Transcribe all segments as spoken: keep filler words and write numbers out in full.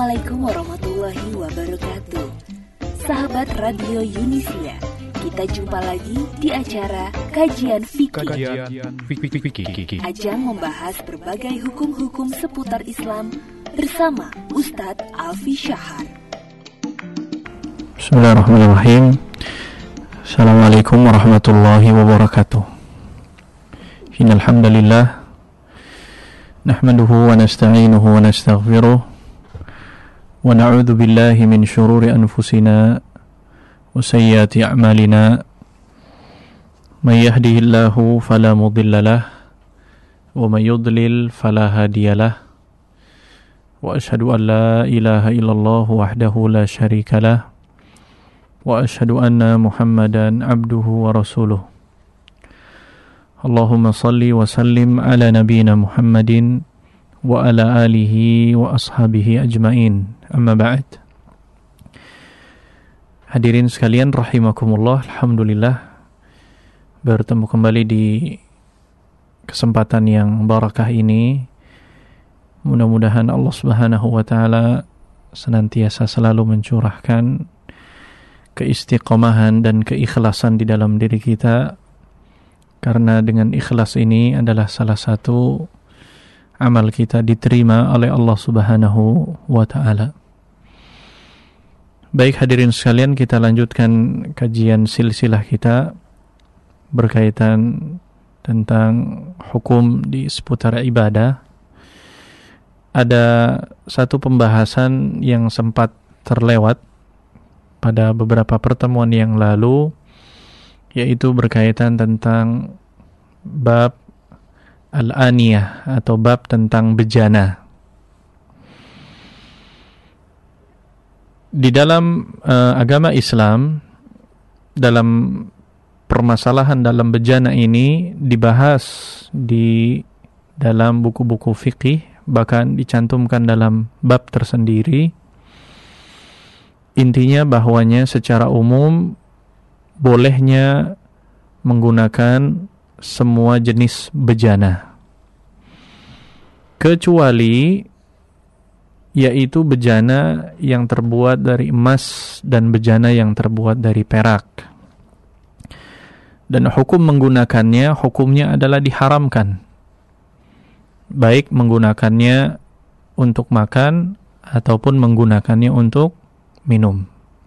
Assalamualaikum warahmatullahi wabarakatuh. Sahabat Radio Yunisia, kita jumpa lagi di acara Kajian Fikih. Kajian Fikih. Ajang membahas berbagai hukum-hukum seputar Islam bersama Ustadz Alfi Syahar. Bismillahirrahmanirrahim. Assalamualaikum warahmatullahi wabarakatuh. Innal hamdalillah nahmaduhu wa nasta'inuhu wa nastaghfiruh wa na'udzu billahi min shururi anfusina wa sayyiati a'malina. May yahdihillahu fala mudilla lahu wa may yudlil fala hadiyalah. Wa asyhadu an la ilaha illallah wahdahu la syarika lah wa asyhadu anna Muhammadan abduhu wa rasuluh. Allahumma salli wa sallim ala nabiyyina Muhammadin wa ala alihi wa ashabihi ajmain. Amma ba'd. Hadirin sekalian rahimakumullah, alhamdulillah bertemu kembali di kesempatan yang barakah ini. Mudah-mudahan Allah Subhanahu wa taala senantiasa selalu mencurahkan keistiqomahan dan keikhlasan di dalam diri kita, karena dengan ikhlas ini adalah salah satu amal kita diterima oleh Allah Subhanahu wa taala. Baik hadirin sekalian, kita lanjutkan kajian silsilah kita berkaitan tentang hukum di seputar ibadah. Ada satu pembahasan yang sempat terlewat pada beberapa pertemuan yang lalu, yaitu berkaitan tentang bab al-aniyah atau bab tentang bejana. Di dalam uh, agama Islam, dalam permasalahan dalam bejana ini dibahas di dalam buku-buku fikih, bahkan dicantumkan dalam bab tersendiri. Intinya bahwanya secara umum bolehnya menggunakan semua jenis bejana, kecuali yaitu bejana yang terbuat dari emas dan bejana yang terbuat dari perak. Dan hukum menggunakannya, hukumnya adalah diharamkan, baik menggunakannya untuk makan ataupun menggunakannya untuk minum.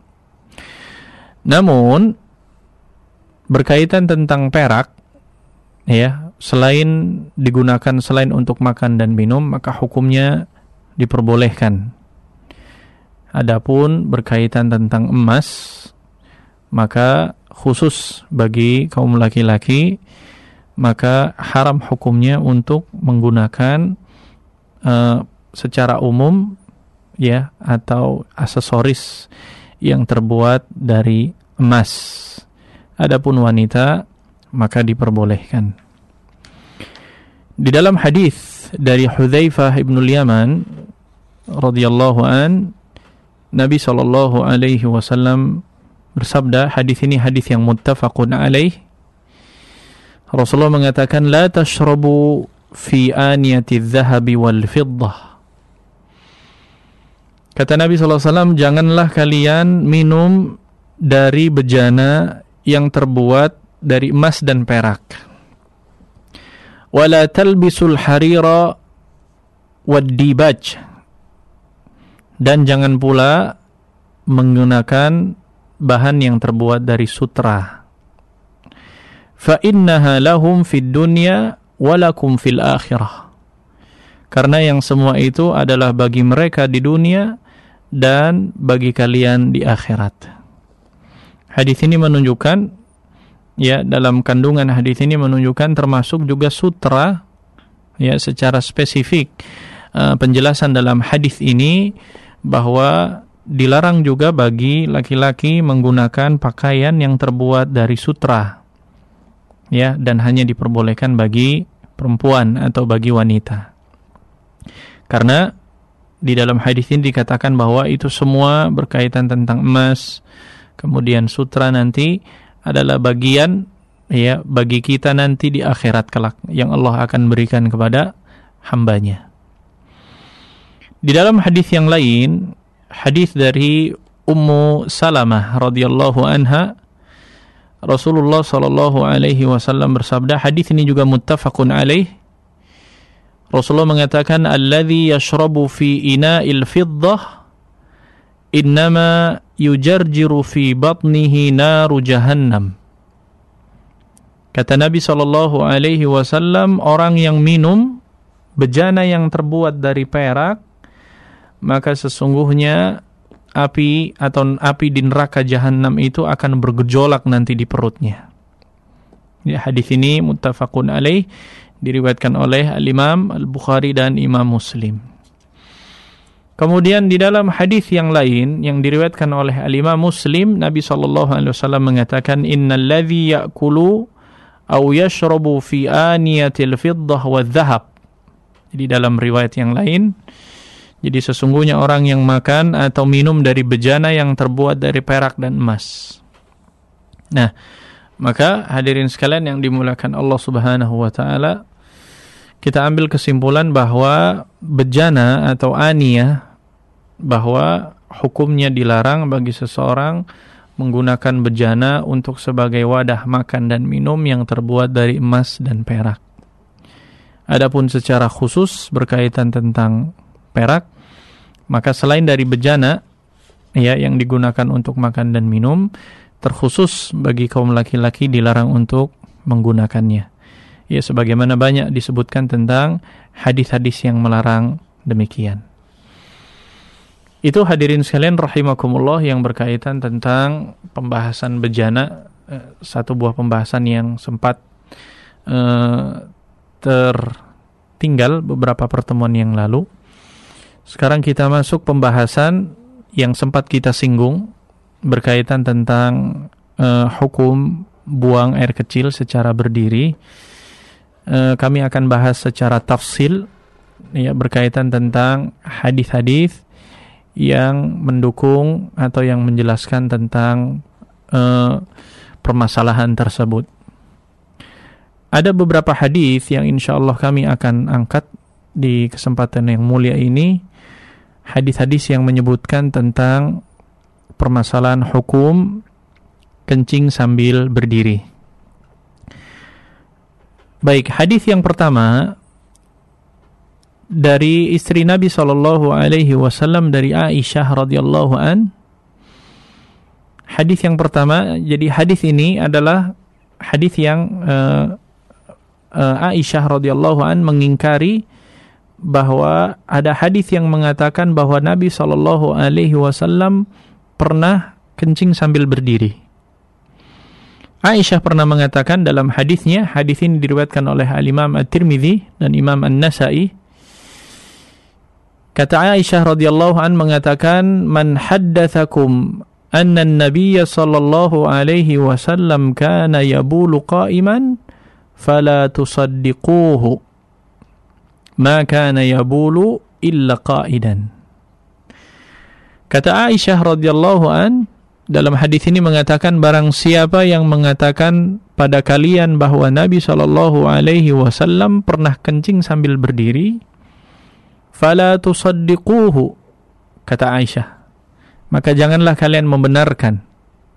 Namun berkaitan tentang perak, ya, selain digunakan selain untuk makan dan minum, maka hukumnya diperbolehkan. Adapun berkaitan tentang emas, maka khusus bagi kaum laki-laki, maka haram hukumnya untuk menggunakan uh, secara umum, ya, atau aksesoris yang terbuat dari emas. Adapun wanita, maka diperbolehkan. Di dalam hadis dari Hudzaifah ibnul Yaman radhiyallahu an, Nabi sallallahu alaihi wasallam bersabda, hadis ini hadis yang muttafaqun alaih. Rasulullah mengatakan, la tashrabu fi aniyati adh-dhahabi wal fiddah. Kata Nabi sallallahu alaihi wasallam, janganlah kalian minum dari bejana yang terbuat dari emas dan perak. Wala talbisul harira wad dibaj. Dan jangan pula menggunakan bahan yang terbuat dari sutra. Fa innaha lahum fid dunya wa lakum fil akhirah. Karena yang semua itu adalah bagi mereka di dunia dan bagi kalian di akhirat. Hadis ini menunjukkan, ya, dalam kandungan hadis ini menunjukkan termasuk juga sutra, ya, secara spesifik. Uh, penjelasan dalam hadis ini bahwa dilarang juga bagi laki-laki menggunakan pakaian yang terbuat dari sutra, ya, dan hanya diperbolehkan bagi perempuan atau bagi wanita. Karena di dalam hadis ini dikatakan bahwa itu semua berkaitan tentang emas, kemudian sutra nanti adalah bagian, ya, bagi kita nanti di akhirat kelak yang Allah akan berikan kepada hambanya. Di dalam hadis yang lain, hadis dari Ummu Salamah radhiyallahu anha, Rasulullah sallallahu alaihi wasallam bersabda, hadis ini juga muttafaqun alaih. Rasulullah mengatakan, alladzi yashrabu fi ina'il fiddah innama yujarjiru fi batnihi naru jahannam. Kata Nabi sallallahu alaihi wasallam, orang yang minum bejana yang terbuat dari perak, maka sesungguhnya api atau api di neraka jahanam itu akan bergejolak nanti di perutnya. Ya, hadis ini muttafaqun alaih, diriwayatkan oleh Al-Imam Al-Bukhari dan Imam Muslim. Kemudian di dalam hadis yang lain yang diriwayatkan oleh Al-Imam Muslim, Nabi sallallahu alaihi wasallam mengatakan, innal ladzi ya'kulu aw yashrabu fi aniyatil fiddah wadh-dhahab. Jadi dalam riwayat yang lain, jadi sesungguhnya orang yang makan atau minum dari bejana yang terbuat dari perak dan emas. Nah, maka hadirin sekalian yang dimuliakan Allah Subhanahu wa taala, kita ambil kesimpulan bahwa bejana atau aniyah, bahwa hukumnya dilarang bagi seseorang menggunakan bejana untuk sebagai wadah makan dan minum yang terbuat dari emas dan perak. Adapun secara khusus berkaitan tentang perak, maka selain dari bejana ya yang digunakan untuk makan dan minum, terkhusus bagi kaum laki-laki dilarang untuk menggunakannya. Ya, sebagaimana banyak disebutkan tentang hadis-hadis yang melarang demikian. Itu hadirin sekalian rahimakumullah yang berkaitan tentang pembahasan bejana, satu buah pembahasan yang sempat uh, tertinggal beberapa pertemuan yang lalu. Sekarang kita masuk pembahasan yang sempat kita singgung berkaitan tentang uh, hukum buang air kecil secara berdiri. Uh, kami akan bahas secara tafsil ya, berkaitan tentang hadis-hadis yang mendukung atau yang menjelaskan tentang uh, permasalahan tersebut. Ada beberapa hadis yang insyaallah kami akan angkat di kesempatan yang mulia ini, hadis-hadis yang menyebutkan tentang permasalahan hukum kencing sambil berdiri. Baik, hadis yang pertama dari istri Nabi sallallahu alaihi wasallam, dari Aisyah radhiyallahu an. Hadis yang pertama, jadi hadis ini adalah hadis yang uh, uh, Aisyah radhiyallahu an mengingkari bahwa ada hadis yang mengatakan bahwa Nabi sallallahu alaihi wasallam pernah kencing sambil berdiri. Aisyah pernah mengatakan dalam hadisnya, hadis ini diriwayatkan oleh Al-Imam At-Tirmidzi dan Imam An-Nasa'i. Kata Aisyah radhiyallahu an mengatakan, "Man haddatsakum anna an-nabiy sallallahu alaihi wasallam kana yabulu qa'iman fala tusaddiquhu. Ma kana yabulu illa qa'idan." Kata Aisyah radhiyallahu an dalam hadis ini mengatakan, barang siapa yang mengatakan pada kalian bahwa Nabi sallallahu alaihi wasallam pernah kencing sambil berdiri, fala tusaddiquhu, kata Aisyah, maka janganlah kalian membenarkan.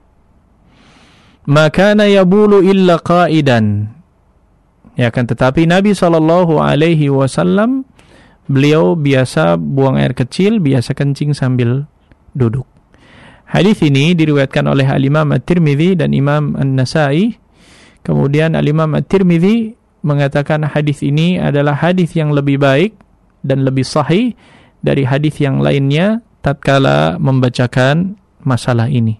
Maka kana yabulu illa qa'idan. Ya kan, tetapi Nabi sallallahu alaihi wasallam beliau biasa buang air kecil, biasa kencing sambil duduk. Hadis ini diriwayatkan oleh Al-Imam At-Tirmidzi dan Imam An-Nasa'i. Kemudian Al-Imam At-Tirmidzi mengatakan hadis ini adalah hadis yang lebih baik dan lebih sahih dari hadis yang lainnya tatkala membacakan masalah ini.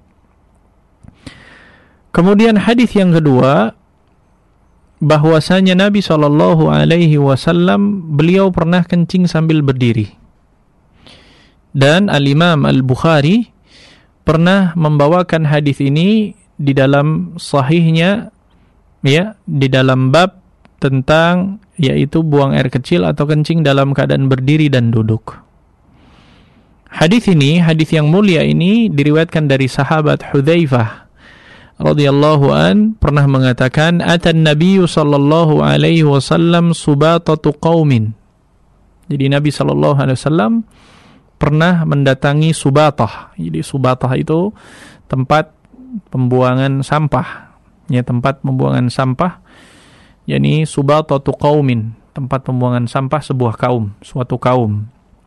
Kemudian hadis yang kedua, bahwasanya Nabi sallallahu alaihi wasallam beliau pernah kencing sambil berdiri. Dan Al-Imam Al-Bukhari pernah membawakan hadis ini di dalam sahihnya, ya, di dalam bab tentang yaitu buang air kecil atau kencing dalam keadaan berdiri dan duduk. Hadis ini, hadis yang mulia ini diriwayatkan dari sahabat Hudzaifah radhiyallahu an, pernah mengatakan, atan nabiyyu sallallahu alaihi wasallam subatatu qaumin. Jadi Nabi sallallahu alaihi wasallam pernah mendatangi Subatah. Jadi Subatah itu tempat pembuangan sampah. Ya, tempat pembuangan sampah. Yani Subatatu qaumin, tempat pembuangan sampah sebuah kaum, suatu kaum.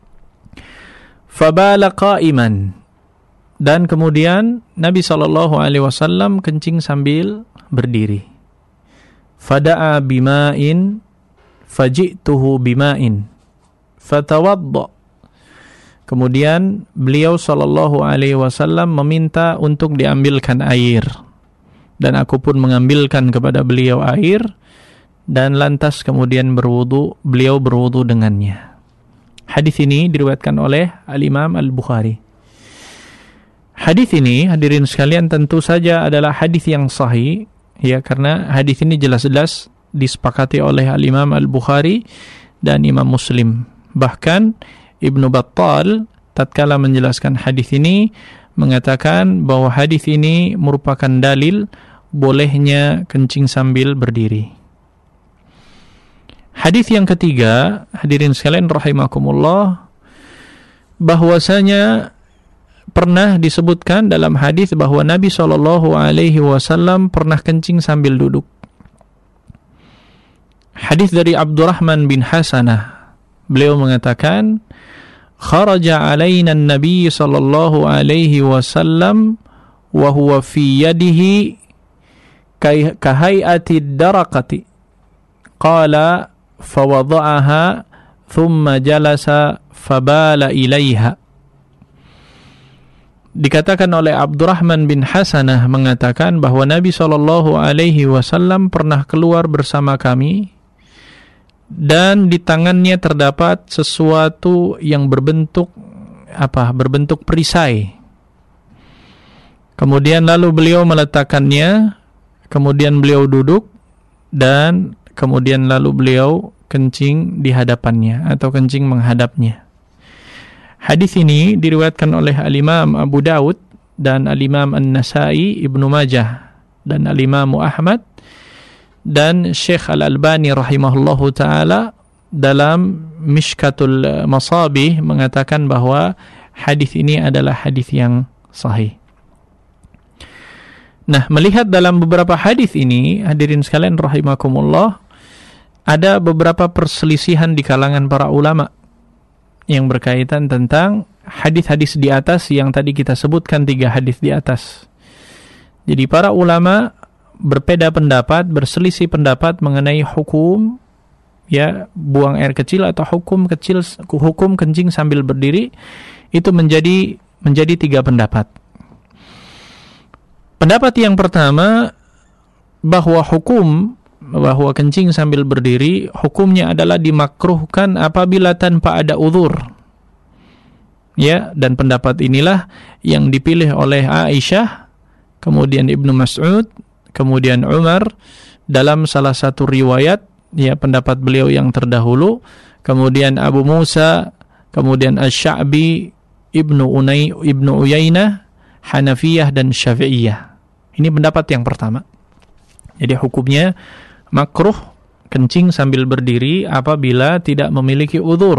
Fabala qa'iman. Dan kemudian Nabi sallallahu alaihi wasallam kencing sambil berdiri. Fada'a bima'in faji'tuhu bima'in fatawadda. Kemudian beliau sallallahu alaihi wasallam meminta untuk diambilkan air, dan aku pun mengambilkan kepada beliau air, dan lantas kemudian berwudu, beliau berwudu dengannya. Hadis ini diriwayatkan oleh Al-Imam Al-Bukhari. Hadis ini, hadirin sekalian, tentu saja adalah hadis yang sahih, ya, karena hadis ini jelas-jelas disepakati oleh Al-Imam Al-Bukhari dan Imam Muslim. Bahkan Ibnu Battal tatkala menjelaskan hadis ini mengatakan bahwa hadis ini merupakan dalil bolehnya kencing sambil berdiri. Hadis yang ketiga, hadirin sekalian rahimakumullah, bahwasanya pernah disebutkan dalam hadis bahwa Nabi shallallahu alaihi wasallam pernah kencing sambil duduk. Hadis dari Abdurrahman bin Hasanah, beliau mengatakan, kharaja alaina an-nabiy sallallahu alaihi wasallam wa huwa fi yadihi kahayati ad-daraqati. Qala fawada'aha thumma jalasa fabala ilaiha. Dikatakan oleh Abdurrahman bin Hasanah mengatakan bahwa Nabi sallallahu alaihi wasallam pernah keluar bersama kami, dan di tangannya terdapat sesuatu yang berbentuk apa? Berbentuk perisai. Kemudian lalu beliau meletakkannya, kemudian beliau duduk, dan kemudian lalu beliau kencing di hadapannya atau kencing menghadapnya. Hadis ini diriwayatkan oleh Al-Imam Abu Daud dan Al-Imam An-Nasai, Ibnu Majah dan Al-Imam Ahmad, dan Syekh Al-Albani rahimahullahu ta'ala dalam Mishkatul Masabih mengatakan bahwa hadis ini adalah hadis yang sahih. Nah, melihat dalam beberapa hadis ini, hadirin sekalian rahimakumullah, ada beberapa perselisihan di kalangan para ulama yang berkaitan tentang hadis-hadis di atas yang tadi kita sebutkan, tiga hadis di atas. Jadi para ulama berbeda pendapat, berselisih pendapat mengenai hukum, ya, buang air kecil atau hukum kecil, hukum kencing sambil berdiri, itu menjadi menjadi tiga pendapat. Pendapat yang pertama, bahwa hukum bahwa kencing sambil berdiri hukumnya adalah dimakruhkan apabila tanpa ada uzur. Ya, dan pendapat inilah yang dipilih oleh Aisyah, kemudian Ibnu Mas'ud, kemudian Umar dalam salah satu riwayat, ya, pendapat beliau yang terdahulu, kemudian Abu Musa, kemudian Asy-Sya'bi, Ibnu Unay, Ibnu Uyainah, Hanafiyah dan Syafi'iyah. Ini pendapat yang pertama. Jadi hukumnya makruh kencing sambil berdiri apabila tidak memiliki uzur.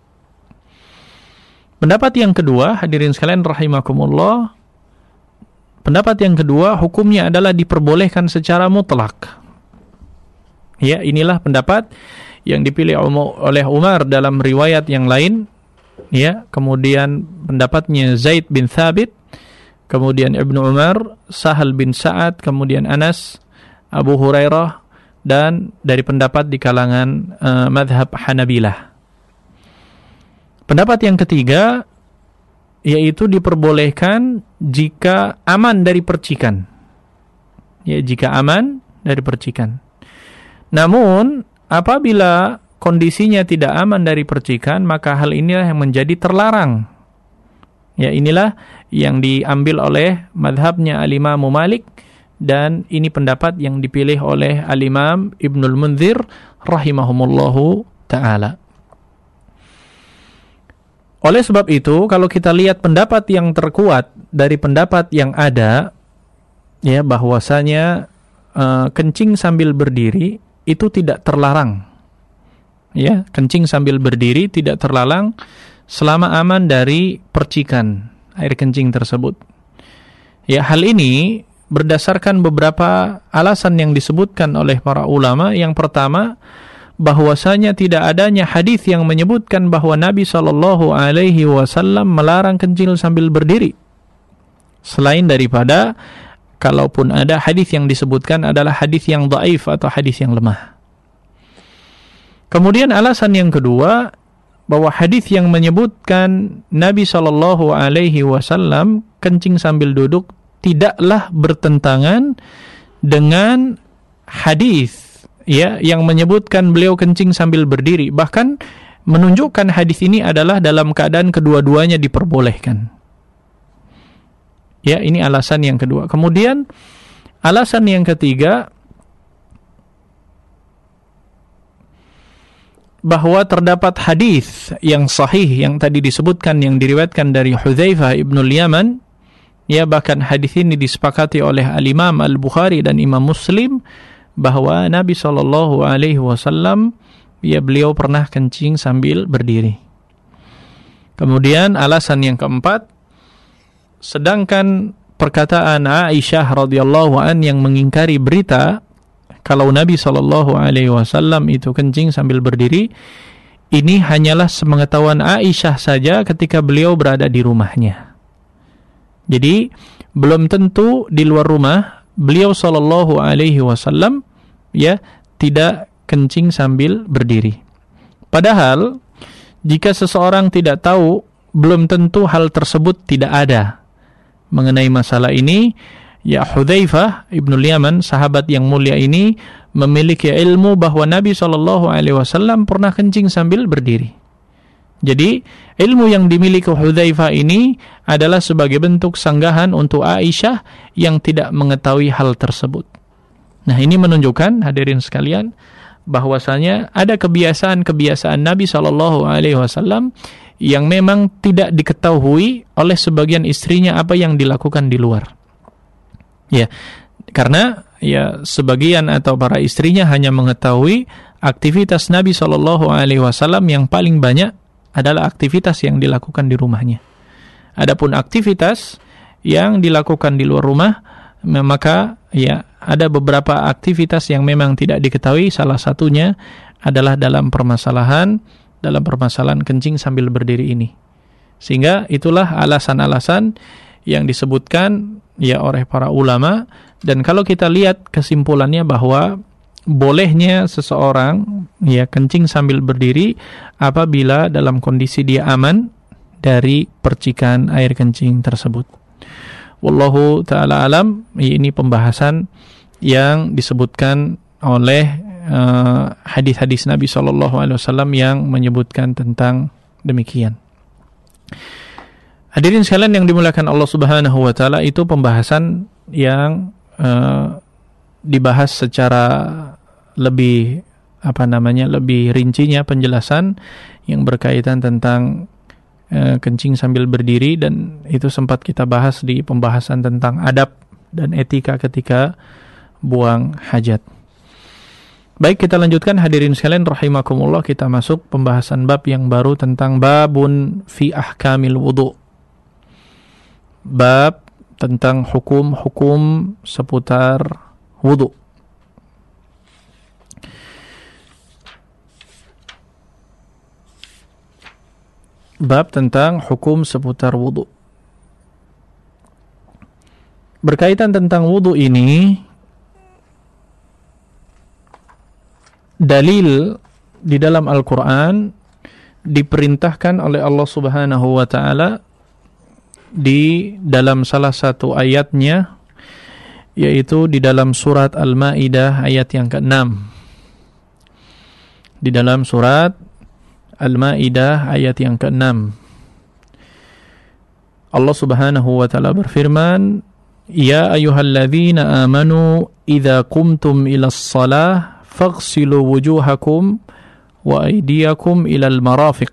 Pendapat yang kedua, hadirin sekalian rahimakumullah, pendapat yang kedua hukumnya adalah diperbolehkan secara mutlak. Ya, inilah pendapat yang dipilih oleh Umar dalam riwayat yang lain. Ya, kemudian pendapatnya Zaid bin Thabit, kemudian Ibnu Umar, Sahal bin Sa'ad, kemudian Anas, Abu Hurairah, dan dari pendapat di kalangan uh, madhab Hanabilah. Pendapat yang ketiga, yaitu diperbolehkan jika aman dari percikan. Ya, jika aman dari percikan. Namun, apabila kondisinya tidak aman dari percikan, maka hal inilah yang menjadi terlarang. Ya, inilah yang diambil oleh madhabnya Al-Imam Malik, dan ini pendapat yang dipilih oleh Al-Imam Ibnul Munzir rahimahumullahu ta'ala. Oleh sebab itu, kalau kita lihat pendapat yang terkuat dari pendapat yang ada, ya, bahwasanya uh, kencing sambil berdiri itu tidak terlarang. Ya, kencing sambil berdiri tidak terlarang selama aman dari percikan air kencing tersebut. Ya, hal ini berdasarkan beberapa alasan yang disebutkan oleh para ulama. Yang pertama, bahwasanya tidak adanya hadis yang menyebutkan bahwa Nabi Shallallahu Alaihi Wasallam melarang kencing sambil berdiri. Selain daripada, kalaupun ada hadis yang disebutkan adalah hadis yang dhaif atau hadis yang lemah. Kemudian alasan yang kedua, bahwa hadis yang menyebutkan Nabi Shallallahu Alaihi Wasallam kencing sambil duduk tidaklah bertentangan dengan hadis ya yang menyebutkan beliau kencing sambil berdiri. Bahkan menunjukkan hadis ini adalah dalam keadaan kedua-duanya diperbolehkan. Ya, ini alasan yang kedua. Kemudian alasan yang ketiga, bahwa terdapat hadis yang sahih yang tadi disebutkan, yang diriwayatkan dari Hudzaifah ibnul Yaman, ya, bahkan hadis ini disepakati oleh Al-Imam Al-Bukhari dan Imam Muslim, bahwa Nabi Shallallahu Alaihi Wasallam, ya, beliau pernah kencing sambil berdiri. Kemudian alasan yang keempat, sedangkan perkataan Aisyah radhiyallahu an yang mengingkari berita kalau Nabi Shallallahu Alaihi Wasallam itu kencing sambil berdiri, ini hanyalah sepengetahuan Aisyah saja ketika beliau berada di rumahnya. Jadi belum tentu di luar rumah beliau Shallallahu Alaihi Wasallam ya tidak kencing sambil berdiri. Padahal jika seseorang tidak tahu, belum tentu hal tersebut tidak ada. Mengenai masalah ini, ya, Hudzaifah ibnul Yaman, sahabat yang mulia ini, memiliki ilmu bahwa Nabi Shallallahu Alaihi Wasallam pernah kencing sambil berdiri. Jadi ilmu yang dimiliki Hudzaifah ini adalah sebagai bentuk sanggahan untuk Aisyah yang tidak mengetahui hal tersebut. Nah, ini menunjukkan, hadirin sekalian, bahwasanya ada kebiasaan-kebiasaan Nabi Shallallahu Alaihi Wasallam yang memang tidak diketahui oleh sebagian istrinya apa yang dilakukan di luar. Ya, karena ya sebagian atau para istrinya hanya mengetahui aktivitas Nabi Shallallahu Alaihi Wasallam yang paling banyak adalah aktivitas yang dilakukan di rumahnya. Adapun aktivitas yang dilakukan di luar rumah, maka ya ada beberapa aktivitas yang memang tidak diketahui. Salah satunya adalah dalam permasalahan dalam permasalahan kencing sambil berdiri ini. Sehingga itulah alasan-alasan yang disebutkan ya oleh para ulama, dan kalau kita lihat kesimpulannya bahwa bolehnya seseorang ya kencing sambil berdiri apabila dalam kondisi dia aman dari percikan air kencing tersebut. Wallahu ta'ala alam. Ini pembahasan yang disebutkan oleh uh, hadis-hadis Nabi shallallahu alaihi wasallam yang menyebutkan tentang demikian. Hadirin sekalian yang dimuliakan Allah Subhanahu wa taala, itu pembahasan yang uh, dibahas secara lebih apa namanya lebih rincinya penjelasan yang berkaitan tentang uh, kencing sambil berdiri, dan itu sempat kita bahas di pembahasan tentang adab dan etika ketika buang hajat. Baik, kita lanjutkan hadirin sekalian rahimakumullah, kita masuk pembahasan bab yang baru tentang babun fi ahkamil wudu. Bab tentang hukum-hukum seputar wudu. Bab tentang hukum seputar wudu. Berkaitan tentang wudu ini, dalil di dalam Al-Quran diperintahkan oleh Allah Subhanahu wa ta'ala di dalam salah satu ayatnya, yaitu di dalam surat Al-Ma'idah ayat yang keenam. Di dalam surat Al-Ma'idah ayat yang keenam, Allah Subhanahu wa ta'ala berfirman, Ya ayyuhalladzina amanu idza qumtum ilas salah faghsilu wujuhakum wa aydiyakum ilal marafiq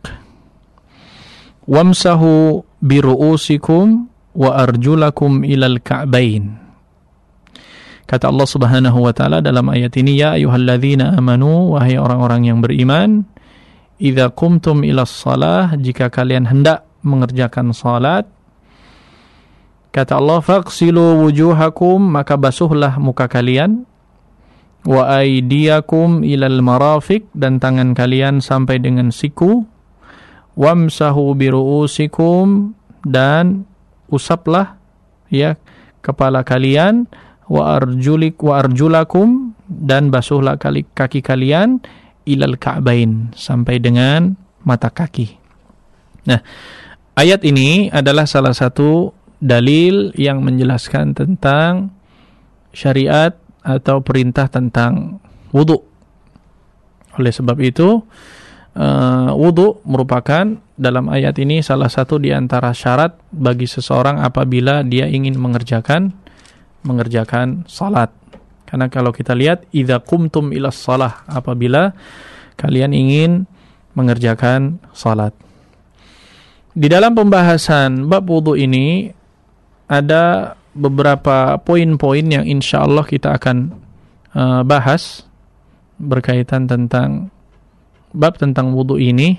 wamsahu biru'usikum wa arjulakum ilal ka'bain. Kata Allah Subhanahu wa ta'ala dalam ayat ini, Ya ayyuhalladzina amanu, wahai orang-orang yang beriman, idza qumtum ilas shalah, jika kalian hendak mengerjakan salat, kata Allah, faghsilu wujuhakum, maka basuhlah muka kalian, wa aydiyakum ilal marafiq, dan tangan kalian sampai dengan siku, wamsahu biru'usikum, dan usaplah ya kepala kalian, wa arjulik wa arjulakum, dan basuhlah kaki, kaki kalian ilal ka'bain, sampai dengan mata kaki. Nah, ayat ini adalah salah satu dalil yang menjelaskan tentang syariat atau perintah tentang wudu. Oleh sebab itu, uh, wudu merupakan dalam ayat ini salah satu di antara syarat bagi seseorang apabila dia ingin mengerjakan mengerjakan salat. Karena kalau kita lihat, idza qumtum ilas shalah, apabila kalian ingin mengerjakan salat. Di dalam pembahasan bab wudu ini ada beberapa poin-poin yang insya Allah kita akan uh, bahas berkaitan tentang bab tentang wudu ini.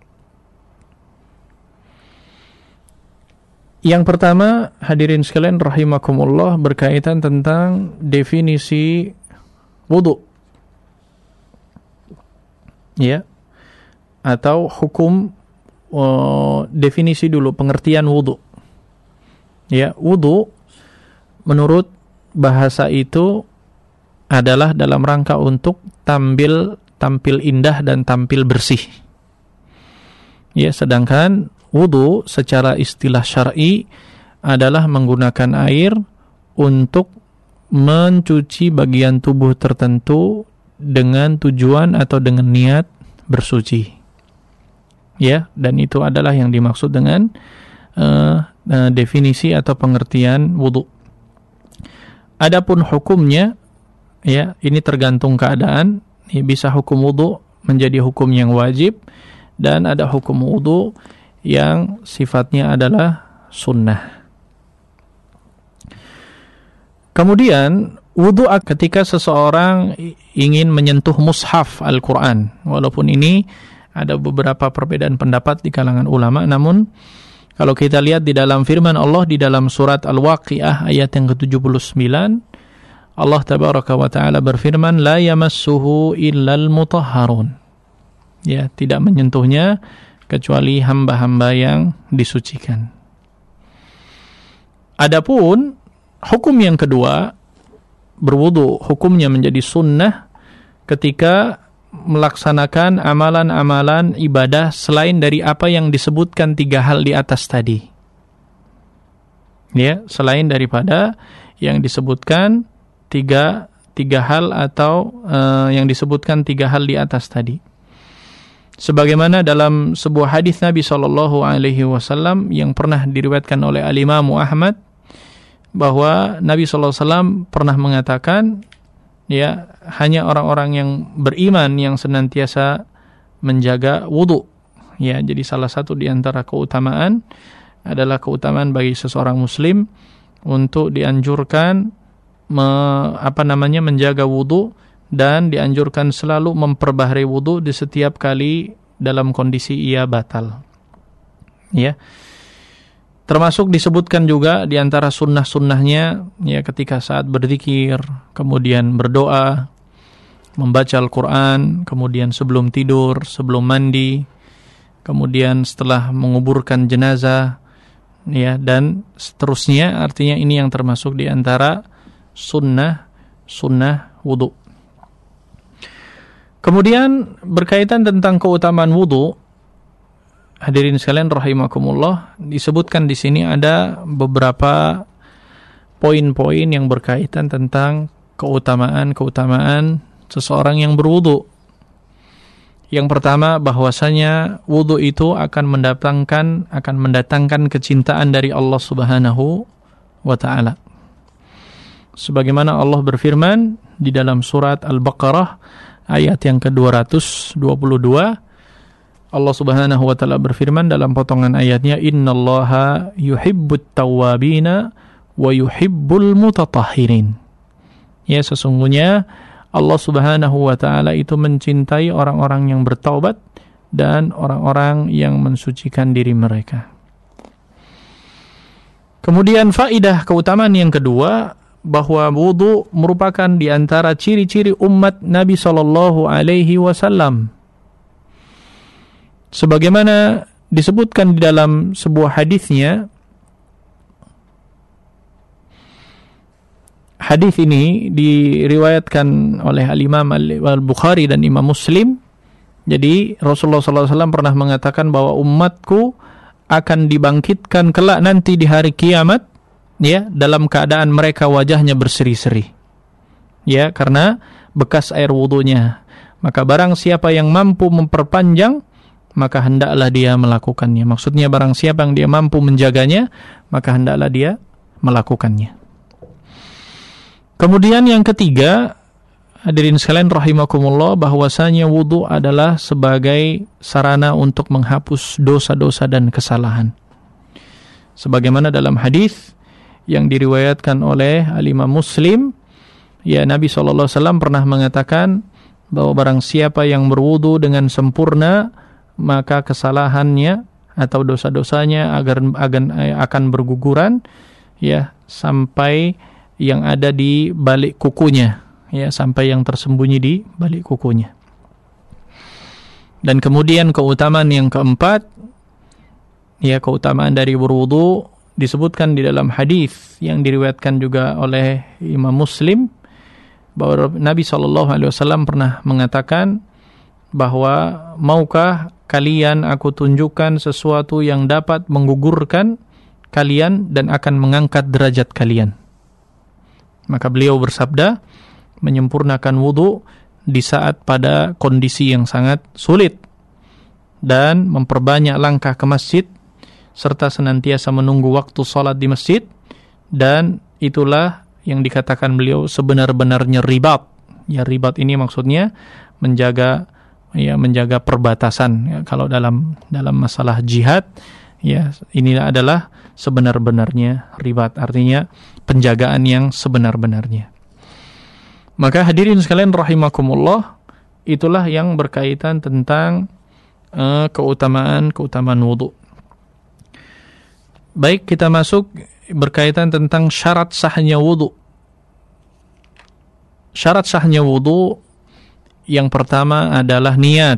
Yang pertama, hadirin sekalian rahimakumullah, berkaitan tentang definisi wudu, ya, atau hukum. Uh, definisi dulu pengertian wudu. Ya, wudu menurut bahasa itu adalah dalam rangka untuk tampil tampil indah dan tampil bersih. Ya, sedangkan wudu secara istilah syar'i adalah menggunakan air untuk mencuci bagian tubuh tertentu dengan tujuan atau dengan niat bersuci. Ya, dan itu adalah yang dimaksud dengan uh, uh, definisi atau pengertian wudu. Adapun hukumnya, ya, ini tergantung keadaan. Ya, bisa hukum wudu menjadi hukum yang wajib, dan ada hukum wudu yang sifatnya adalah sunnah. Kemudian wudu ketika seseorang ingin menyentuh mushaf Al-Quran, walaupun ini ada beberapa perbedaan pendapat di kalangan ulama, namun kalau kita lihat di dalam firman Allah di dalam surat Al-Waqiah ayat yang ke tujuh puluh sembilan, Allah tabaraka wa ta'ala berfirman, la yamassuhu illal mutahharun. Ya, tidak menyentuhnya kecuali hamba-hamba yang disucikan. Adapun hukum yang kedua, berwudu hukumnya menjadi sunnah ketika melaksanakan amalan-amalan ibadah selain dari apa yang disebutkan tiga hal di atas tadi. Ya, selain daripada yang disebutkan tiga tiga hal atau uh, yang disebutkan tiga hal di atas tadi. Sebagaimana dalam sebuah hadis Nabi sallallahu alaihi wasallam yang pernah diriwayatkan oleh Al-Imam Ahmad, bahwa Nabi sallallahu alaihi wasallam pernah mengatakan, ya, hanya orang-orang yang beriman yang senantiasa menjaga wudu. Ya, jadi salah satu di antara keutamaan adalah keutamaan bagi seseorang muslim untuk dianjurkan me, apa namanya menjaga wudu, dan dianjurkan selalu memperbaharui wudu di setiap kali dalam kondisi ia batal. Ya. Termasuk disebutkan juga di antara sunnah-sunnahnya, ya, ketika saat berzikir, kemudian berdoa, membaca Al-Quran, kemudian sebelum tidur, sebelum mandi, kemudian setelah menguburkan jenazah, ya, dan seterusnya. Artinya ini yang termasuk di antara sunnah sunnah wudu. Kemudian berkaitan tentang keutamaan wudu, hadirin sekalian rahimakumullah, disebutkan di sini ada beberapa poin-poin yang berkaitan tentang keutamaan-keutamaan seseorang yang berwudu. Yang pertama, bahwasanya wudu itu akan mendatangkan akan mendatangkan kecintaan dari Allah Subhanahu wa taala. Sebagaimana Allah berfirman di dalam surat Al-Baqarah ayat yang ke dua ratus dua puluh dua, Allah Subhanahu wa taala berfirman dalam potongan ayatnya, innallaha yuhibbut tawwabina wa yuhibbul mutatahhirin. Ya, sesungguhnya Allah Subhanahu wa taala itu mencintai orang-orang yang bertaubat dan orang-orang yang mensucikan diri mereka. Kemudian faidah keutamaan yang kedua, bahwa wudu merupakan di antara ciri-ciri umat Nabi sallallahu alaihi wasallam. Sebagaimana disebutkan di dalam sebuah hadisnya, hadis ini diriwayatkan oleh Al-Imam Al-Bukhari dan Imam Muslim. Jadi Rasulullah sallallahu alaihi wasallam pernah mengatakan bahwa umatku akan dibangkitkan kelak nanti di hari kiamat, ya, dalam keadaan mereka wajahnya berseri-seri, ya, karena bekas air wudunya. Maka barang siapa yang mampu memperpanjang, maka hendaklah dia melakukannya. Maksudnya barang siapa yang dia mampu menjaganya, maka hendaklah dia melakukannya. Kemudian yang ketiga, hadirin sekalian rahimakumullah, bahwasanya wudu adalah sebagai sarana untuk menghapus dosa-dosa dan kesalahan. Sebagaimana dalam hadis yang diriwayatkan oleh Al-Imam Muslim, ya, Nabi shallallahu alaihi wasallam pernah mengatakan bahwa barang siapa yang berwudu dengan sempurna, maka kesalahannya atau dosa-dosanya agar, agar akan berguguran, ya, sampai yang ada di balik kukunya, ya, sampai yang tersembunyi di balik kukunya. Dan kemudian keutamaan yang keempat, ya, keutamaan dari berwudu disebutkan di dalam hadis yang diriwayatkan juga oleh Imam Muslim, bahwa Nabi shallallahu alaihi wasallam pernah mengatakan bahwa maukah kalian aku tunjukkan sesuatu yang dapat menggugurkan kalian dan akan mengangkat derajat kalian. Maka beliau bersabda, menyempurnakan wudu di saat pada kondisi yang sangat sulit, dan memperbanyak langkah ke masjid, serta senantiasa menunggu waktu sholat di masjid, dan itulah yang dikatakan beliau sebenar-benarnya ribat. Ya, ribat ini maksudnya menjaga, ya, menjaga perbatasan. Ya, kalau dalam dalam masalah jihad, ya, ini adalah sebenar-benarnya ribat, artinya penjagaan yang sebenar-benarnya. Maka hadirin sekalian rahimakumullah, itulah yang berkaitan tentang uh, keutamaan-keutamaan wudu. Baik, kita masuk berkaitan tentang syarat sahnya wudu. Syarat sahnya wudu yang pertama adalah niat.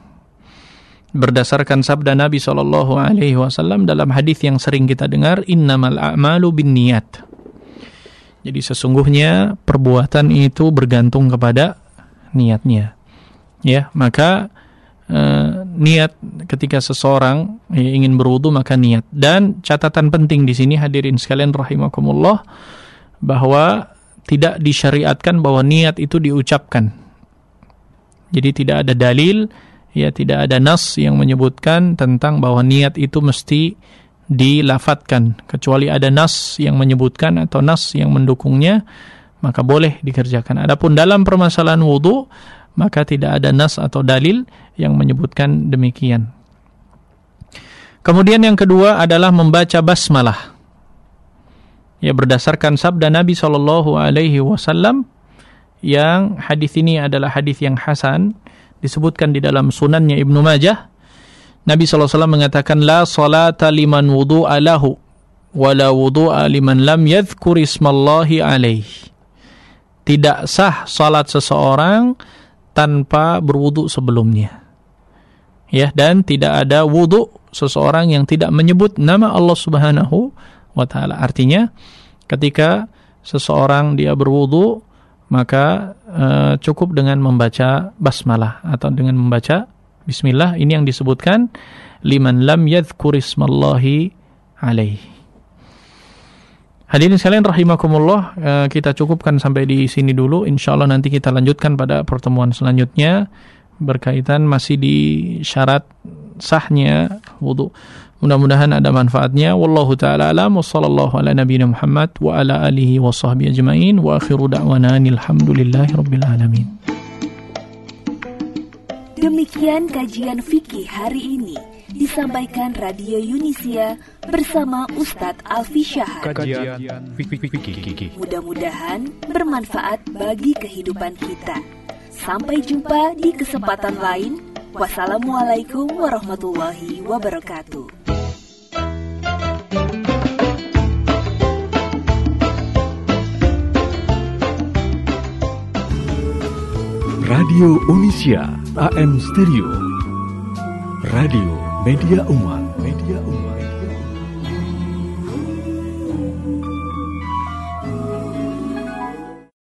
Berdasarkan sabda Nabi shallallahu alaihi wasallam dalam hadis yang sering kita dengar, innamal a'malu binniyat. Jadi sesungguhnya perbuatan itu bergantung kepada niatnya. Ya, maka Uh, niat ketika seseorang ya, ingin berwudu, maka niat. Dan catatan penting di sini hadirin sekalian rahimakumullah, bahwa tidak disyariatkan bahwa niat itu diucapkan. Jadi tidak ada dalil, ya, tidak ada nas yang menyebutkan tentang bahwa niat itu mesti dilafatkan. Kecuali ada nas yang menyebutkan atau nas yang mendukungnya, maka boleh dikerjakan. Adapun dalam permasalahan wudu, maka tidak ada nas atau dalil yang menyebutkan demikian. Kemudian yang kedua adalah membaca basmalah. Ya, berdasarkan sabda Nabi shallallahu alaihi wasallam, yang hadis ini adalah hadis yang hasan, disebutkan di dalam sunannya Ibnu Majah. Nabi shallallahu alaihi wasallam mengatakan, la salata liman wudu'a lahu wa la wudu'a liman lam yadhkur ismallahi alaihi. Tidak sah salat seseorang tanpa berwudu sebelumnya. Ya, dan tidak ada wudu seseorang yang tidak menyebut nama Allah Subhanahu wa taala. Artinya ketika seseorang dia berwudu, maka uh, cukup dengan membaca basmalah atau dengan membaca bismillah. Ini yang disebutkan liman lam yadhkur ismallahi alaihi. Hadirin sekalian rahimakumullah, uh, kita cukupkan sampai di sini dulu. Insyaallah nanti kita lanjutkan pada pertemuan selanjutnya berkaitan masih di syarat sahnya wudu. Mudah-mudahan ada manfaatnya. Wallahu ta'ala alam, wa sallallahu ala nabiyina Muhammad wa ala alihi wa sahbihi ajma'in, wa akhiru da'wana alhamdulillahi rabbil alamin. Demikian kajian fikih hari ini disampaikan Radio Yunisia bersama Ustadz Alfi Syahad. Kajian fikih. Mudah-mudahan bermanfaat bagi kehidupan kita. Sampai jumpa di kesempatan lain. Wassalamualaikum warahmatullahi wabarakatuh. Radio Unisya A M Stereo, Radio Media Umat, Media Umat.